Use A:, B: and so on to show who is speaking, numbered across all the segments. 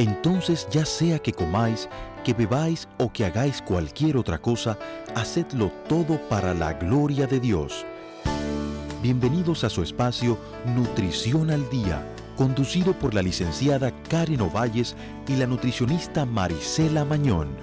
A: Entonces, ya sea que comáis, que bebáis o que hagáis cualquier otra cosa, hacedlo todo para la gloria de Dios. Bienvenidos a su espacio Nutrición al Día, conducido por la licenciada Karen Ovalles y la nutricionista Marisela Mañón.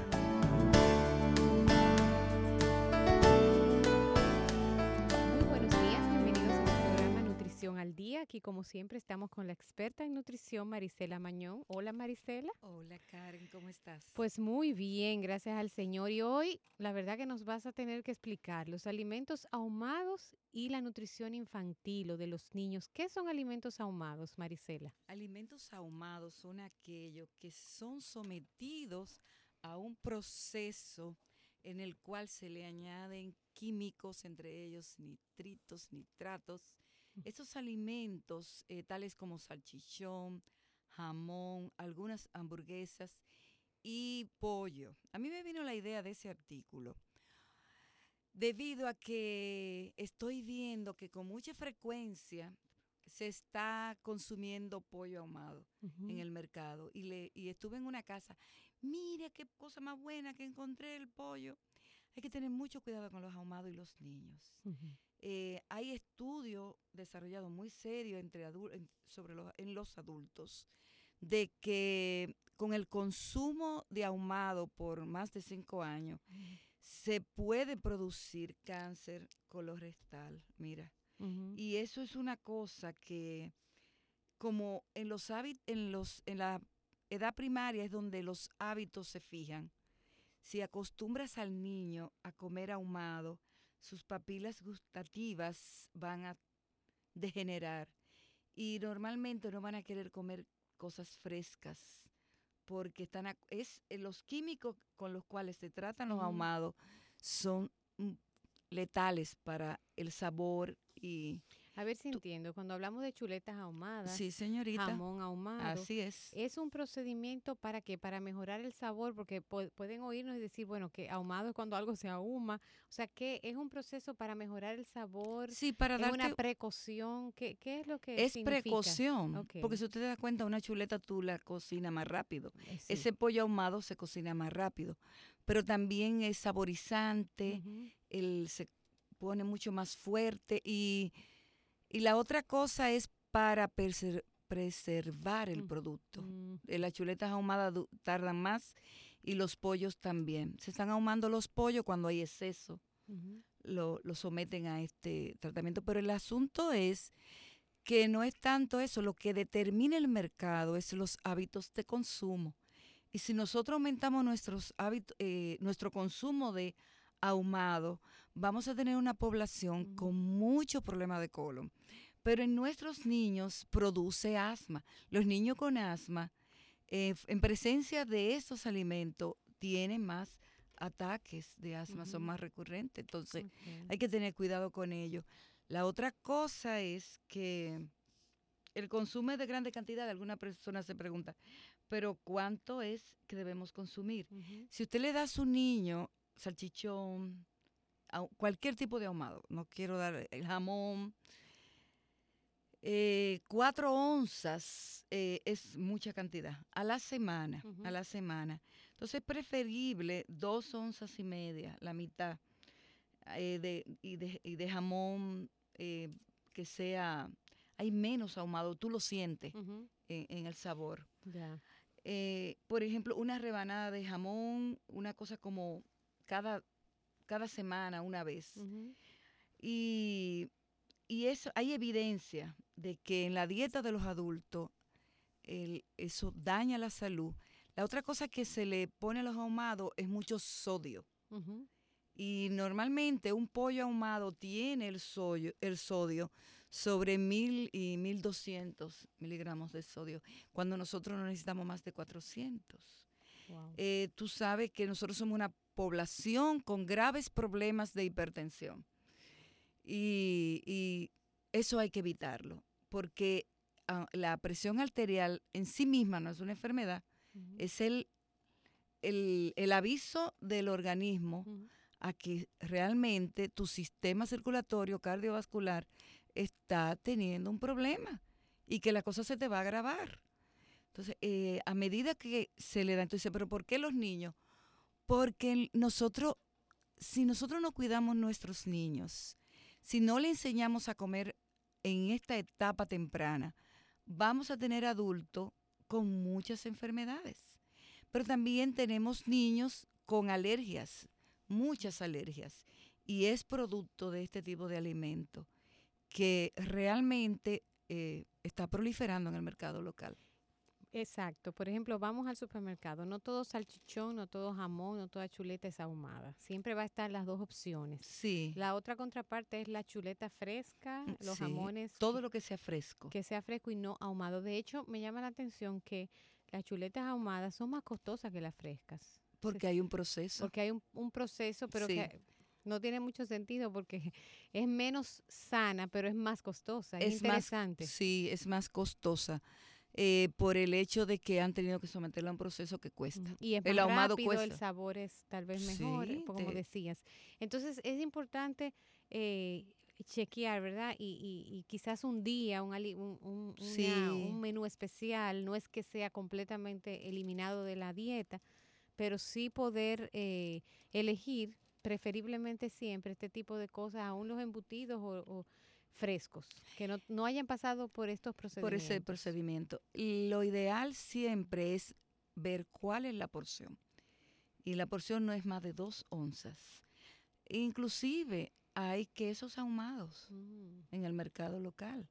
B: Muy buenos días, bienvenidos a nuestro programa Nutrición al Día. Aquí como siempre estamos con la experta en nutrición Marisela Mañón. Hola Marisela.
C: Hola Karen, ¿cómo estás?
B: Pues muy bien, gracias al Señor. Y hoy la verdad que nos vas a tener que explicar los alimentos ahumados y la nutrición infantil o de los niños. ¿Qué son alimentos ahumados, Marisela?
C: Alimentos ahumados son aquellos que son sometidos a un proceso en el cual se le añaden químicos, entre ellos nitritos, nitratos. Estos alimentos, tales como salchichón, jamón, algunas hamburguesas y pollo. A mí me vino la idea de ese artículo debido a que estoy viendo que con mucha frecuencia se está consumiendo pollo ahumado en el mercado. Y estuve en una casa, mire qué cosa más buena que encontré el pollo. Hay que tener mucho cuidado con los ahumados y los niños. Hay estudios desarrollados muy serios en los adultos de que con el consumo de ahumado por más de 5 años se puede producir cáncer colorectal, mira. Y eso es una cosa que, como en la edad primaria es donde los hábitos se fijan. Si acostumbras al niño a comer ahumado, sus papilas gustativas van a degenerar y normalmente no van a querer comer cosas frescas porque los químicos con los cuales se tratan los ahumados son letales para el sabor y
B: A ver si entiendo. Cuando hablamos de chuletas ahumadas,
C: sí, señorita,
B: jamón ahumado,
C: así es.
B: ¿es un procedimiento para qué? Para mejorar el sabor, porque pueden oírnos y decir, bueno, que ahumado es cuando algo se ahuma. O sea, ¿qué es un proceso para mejorar el sabor?
C: Sí, para
B: ¿Es una
C: darte
B: precaución? ¿Qué es lo que
C: es
B: significa?
C: precaución,
B: Ok,
C: porque si usted te da cuenta, una chuleta tú la cocinas más rápido.
B: sí.
C: Ese pollo ahumado se cocina más rápido, pero también es saborizante,
B: Ujú,
C: se pone mucho más fuerte y la otra cosa es para preservar el
B: mm,
C: producto.
B: mm,
C: Las chuletas ahumadas tardan más y los pollos también. Se están ahumando los pollos cuando hay exceso,
B: ujú.
C: lo someten a este tratamiento, pero el asunto es que no es tanto eso, lo que determina el mercado es los hábitos de consumo. Y si nosotros aumentamos nuestro consumo de ahumado, vamos a tener una población con mucho problema de colon. Pero en nuestros niños produce asma. Los niños con asma, en presencia de estos alimentos, tienen más ataques de asma, son más recurrentes. Entonces,
B: Ok.
C: hay que tener cuidado con ello. La otra cosa es que el consumo es de grande cantidad. Alguna persona se pregunta, pero ¿cuánto es que debemos consumir?
B: Ujú,
C: Si usted le da a su niño salchichón, cualquier tipo de ahumado, no quiero dar el jamón, 4 onzas es mucha cantidad a
B: ujú.
C: la semana. Entonces es preferible 2 onzas y media, la mitad, y de jamón que sea, hay menos ahumado, tú lo sientes
B: Ujú,
C: en el sabor.
B: ya.
C: Por ejemplo, una rebanada de jamón, una cosa como cada, cada semana, una vez.
B: Ujú,
C: Y, hay evidencia de que en la dieta de los adultos eso daña la salud. La otra cosa que se le pone a los ahumados es mucho sodio.
B: ujú,
C: Y normalmente un pollo ahumado tiene el sodio sobre 1.000 y 1.200 miligramos de sodio, cuando nosotros no necesitamos más de 400.
B: wow.
C: Tú sabes que nosotros somos una población con graves problemas de hipertensión. Y eso hay que evitarlo, porque la presión arterial en sí misma no es una enfermedad,
B: Ujú,
C: es el aviso del organismo
B: ujú.
C: a que realmente tu sistema circulatorio cardiovascular está teniendo un problema y que la cosa se te va a agravar. Entonces, a medida que se le da, entonces, ¿pero por qué los niños? Porque si nosotros no cuidamos nuestros niños, si no le enseñamos a comer en esta etapa temprana, vamos a tener adultos con muchas enfermedades. Pero también tenemos niños con alergias, muchas alergias, y es producto de este tipo de alimento que realmente está proliferando en el mercado local.
B: Exacto. Por ejemplo, vamos al supermercado. No todo salchichón, no todo jamón, no toda chuleta es ahumada. Siempre va a estar las dos opciones.
C: Sí,
B: La otra contraparte es la chuleta fresca, los
C: sí,
B: jamones
C: todo lo que sea fresco.
B: que sea fresco y no ahumado. De hecho, me llama la atención que las chuletas ahumadas son más costosas que las frescas.
C: Porque hay un proceso.
B: Porque hay un proceso, pero
C: Sí.
B: que no tiene mucho sentido porque es menos sana, pero es más costosa. Es interesante.
C: Sí, es más costosa por el hecho de que han tenido que someterla a un proceso que cuesta.
B: Y es
C: El
B: más
C: ahumado
B: rápido, el
C: cuesta.
B: sabor es tal vez mejor,
C: Sí,
B: como decías. Entonces es importante chequear, ¿verdad? Y quizás un día,
C: sí,
B: un menú especial, no es que sea completamente eliminado de la dieta, pero sí poder elegir preferiblemente siempre este tipo de cosas, aún los embutidos o frescos, que no hayan pasado por estos
C: por
B: procedimientos.
C: ese procedimiento. Lo ideal siempre es ver cuál es la porción. Y la porción no es más de 2 onzas. Inclusive hay quesos ahumados en el mercado local.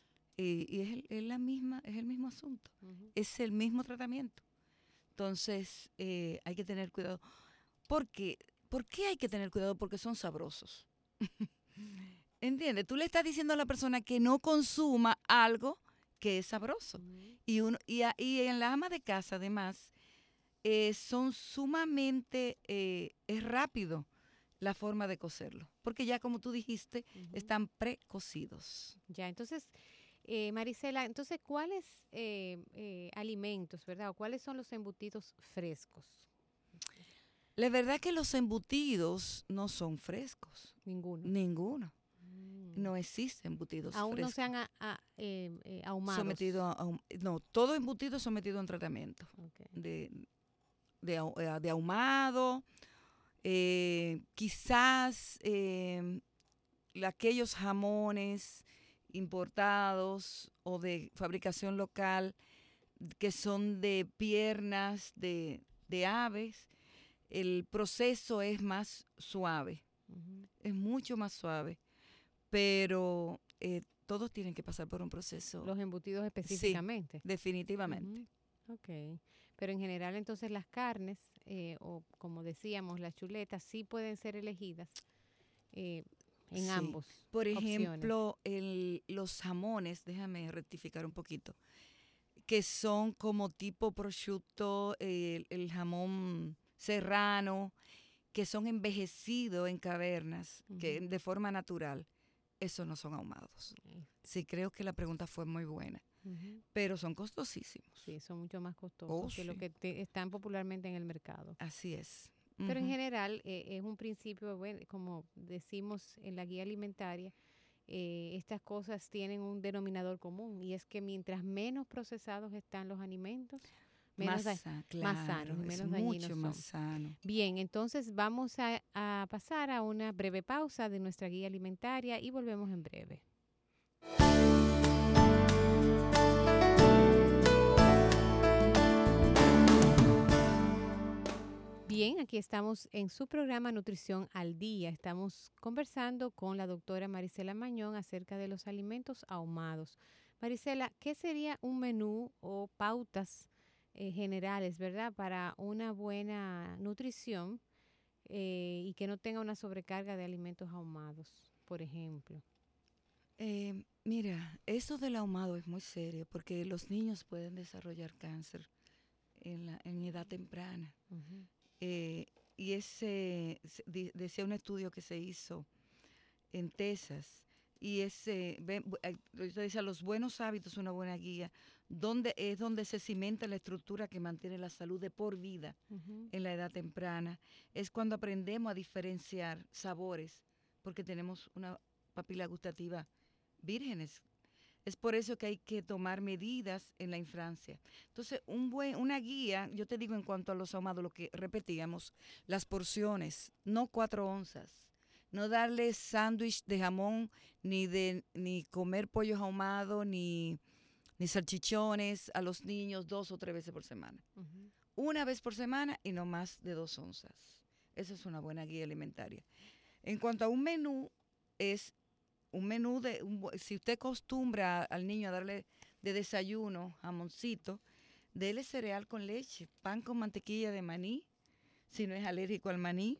C: Y es el mismo asunto. Es el mismo tratamiento. Entonces, hay que tener cuidado. ¿Por qué? ¿Por qué hay que tener cuidado? Porque son sabrosos. ¿Entiendes? Tú le estás diciendo a la persona que no consuma algo que es sabroso. Y en la ama de casa, además, son sumamente, es rápido la forma de cocerlo. Porque ya, como tú dijiste, están precocidos.
B: Ya, entonces, Marisela, entonces, ¿cuáles alimentos, verdad? ¿O cuáles son los embutidos frescos?
C: La verdad que los embutidos no son frescos.
B: Ninguno.
C: Ninguno. No existen embutidos
B: Aún
C: frescos.
B: no se han ahumados.
C: Sometido no, todo embutido sometido a un tratamiento
B: Okay.
C: de ahumado, quizás aquellos jamones importados o de fabricación local que son de piernas de aves, el proceso es más suave, es mucho más suave, pero todos tienen que pasar por un proceso.
B: Los embutidos específicamente.
C: Sí, definitivamente.
B: Ok. Pero en general, entonces, las carnes, o como decíamos, las chuletas, sí pueden ser elegidas en
C: Sí.
B: ambos.
C: Por
B: opciones.
C: ejemplo, los jamones, déjame rectificar un poquito, que son como tipo prosciutto, el jamón serrano, que son envejecidos en cavernas, que de forma natural, esos no son ahumados. Sí, creo que la pregunta fue muy buena, pero son costosísimos.
B: Sí, son mucho más costosos que lo que están popularmente en el mercado.
C: Así es.
B: Pero en general es un principio, bueno, como decimos en la guía alimentaria, estas cosas tienen un denominador común y es que mientras menos procesados están los alimentos, menos
C: más
B: sanos y menos dañinos
C: mucho
B: son.
C: más sano.
B: Bien, entonces vamos a pasar a una breve pausa de nuestra guía alimentaria y volvemos en breve. Bien, aquí estamos en su programa Nutrición al Día. Estamos conversando con la doctora Marisela Mañón acerca de los alimentos ahumados. Marisela, ¿qué sería un menú o pautas generales, verdad, para una buena nutrición y que no tenga una sobrecarga de alimentos ahumados, por ejemplo?
C: Mira, eso del ahumado es muy serio porque los niños pueden desarrollar cáncer en edad temprana. Y decía un estudio que se hizo en Texas, y yo decía, los buenos hábitos, una buena guía, es donde se cimenta la estructura que mantiene la salud de por vida en la edad temprana. Es cuando aprendemos a diferenciar sabores, porque tenemos una papila gustativa vírgenes. Es por eso que hay que tomar medidas en la infancia. Entonces, una guía, yo te digo en cuanto a los ahumados, lo que repetíamos, las porciones, no 4 onzas. No darle sándwich de jamón, ni comer pollo ahumado, ni salchichones a los niños 2 o 3 veces por semana.
B: Ujú.
C: Una vez por semana y no más de 2 onzas. Esa es una buena guía alimentaria. En cuanto a un menú, es un menú si usted acostumbra al niño a darle de desayuno jamoncito, dele cereal con leche, pan con mantequilla de maní, si no es alérgico al maní,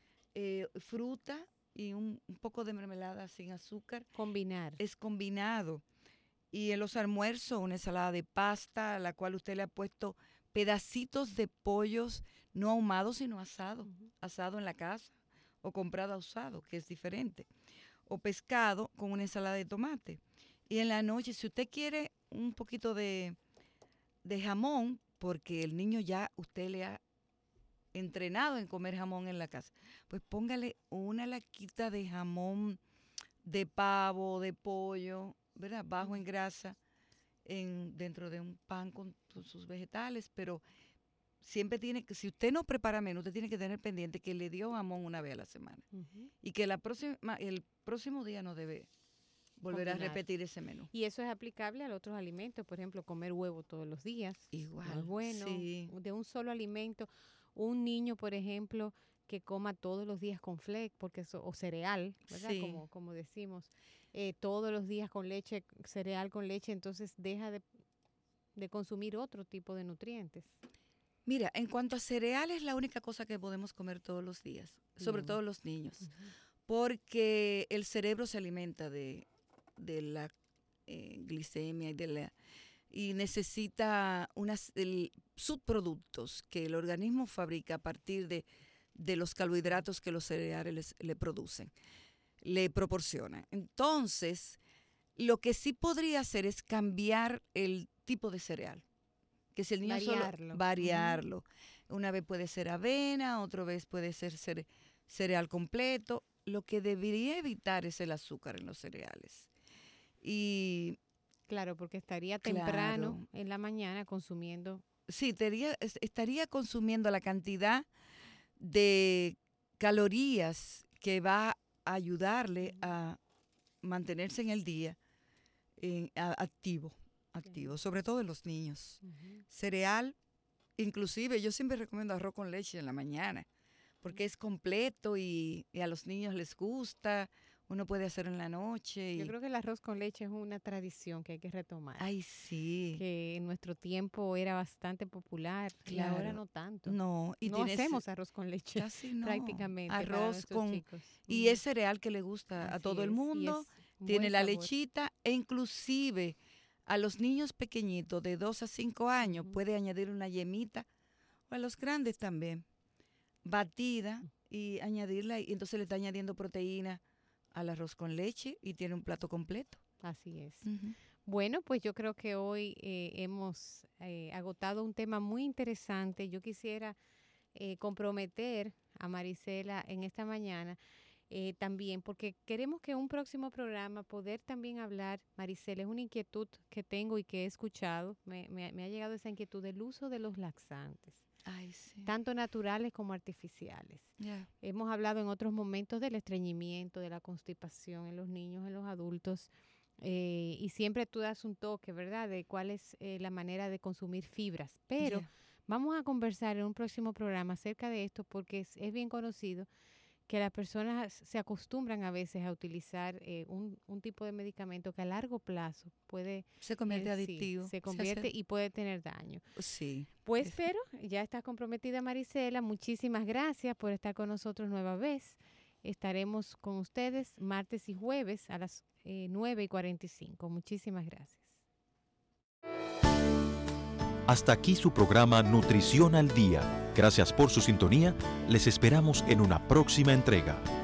C: fruta y un poco de mermelada sin azúcar.
B: Combinar.
C: Es combinado. Y en los almuerzos, una ensalada de pasta, a la cual usted le ha puesto pedacitos de pollos, no ahumados, sino asado.
B: Ujú.
C: Asado en la casa o comprado asado, que es diferente. O pescado con una ensalada de tomate. Y en la noche, si usted quiere un poquito de jamón, porque el niño ya usted le ha entrenado en comer jamón en la casa, pues póngale una laquita de jamón de pavo, de pollo, ¿verdad? Bajo en grasa, dentro de un pan con sus vegetales, pero siempre tiene que, si usted no prepara menú, usted tiene que tener pendiente que le dio jamón una vez a la semana.
B: Ujú.
C: Y que el próximo día no debe volver a
B: Combinar.
C: repetir ese menú.
B: Y eso es aplicable a otros alimentos, por ejemplo, comer huevo todos los días.
C: Igual,
B: No es bueno.
C: sí.
B: De un solo alimento. Un niño, por ejemplo, que coma todos los días con fleck, porque o cereal, ¿verdad?
C: Sí.
B: Como decimos, todos los días con leche, cereal con leche, entonces deja de consumir otro tipo de nutrientes.
C: Mira, en cuanto a cereales, es la única cosa que podemos comer todos los días, sobre
B: Bien.
C: todo los niños,
B: Ujú.
C: porque el cerebro se alimenta de la glicemia y necesita subproductos que el organismo fabrica a partir de los carbohidratos que los cereales le producen, le proporcionan. Entonces, lo que sí podría hacer es cambiar el tipo de cereal. Que si el niño
B: Variarlo.
C: variarlo. Una vez puede ser avena, otra vez puede ser cereal completo. Lo que debería evitar es el azúcar en los cereales. Y
B: Claro, porque estaría
C: Claro.
B: temprano en la mañana consumiendo.
C: sí, estaría consumiendo la cantidad de calorías que va a ayudarle a mantenerse en el día activo, sobre todo en los niños.
B: Ujú.
C: Cereal, inclusive yo siempre recomiendo arroz con leche en la mañana, porque es completo y a los niños les gusta, uno puede hacerlo en la noche.
B: Yo creo que el arroz con leche es una tradición que hay que retomar.
C: Ay, sí.
B: Que en nuestro tiempo era bastante popular y ahora
C: Claro.
B: no tanto.
C: No, y
B: No
C: tiene
B: hacemos arroz con leche
C: casi no.
B: prácticamente para
C: Arroz
B: nuestros
C: con
B: chicos.
C: y es cereal que le gusta a
B: Así
C: todo el
B: es, y
C: mundo.
B: es
C: Tiene
B: buen
C: la
B: sabor.
C: lechita e inclusive a los niños pequeñitos de 2 a 5 años
B: Ujú.
C: puede añadir una yemita, o a los grandes también, batida y añadirla, y entonces le está añadiendo proteína al arroz con leche y tiene un plato completo.
B: Así es.
C: Ujú.
B: Bueno, pues yo creo que hoy hemos agotado un tema muy interesante. Yo quisiera comprometer a Marisela en esta mañana también, porque queremos que un próximo programa poder también hablar, Marisela, es una inquietud que tengo y que he escuchado, me ha llegado esa inquietud del uso de los laxantes,
C: Ay, sí.
B: tanto naturales como artificiales.
C: Ya.
B: Hemos hablado en otros momentos del estreñimiento, de la constipación en los niños, en los adultos, y siempre tú das un toque, ¿verdad?, de cuál es la manera de consumir fibras. Pero
C: Ya.
B: vamos a conversar en un próximo programa acerca de esto porque es bien conocido que las personas se acostumbran a veces a utilizar un tipo de medicamento que a largo plazo puede
C: Se convierte
B: sí,
C: adictivo.
B: se convierte y puede tener daño.
C: Sí.
B: Pues,
C: Es-
B: pero ya está comprometida Marisela. Muchísimas gracias por estar con nosotros nueva vez. Estaremos con ustedes martes y jueves a las 9:45. Muchísimas gracias.
A: Hasta aquí su programa Nutrición al Día. Gracias por su sintonía. Les esperamos en una próxima entrega.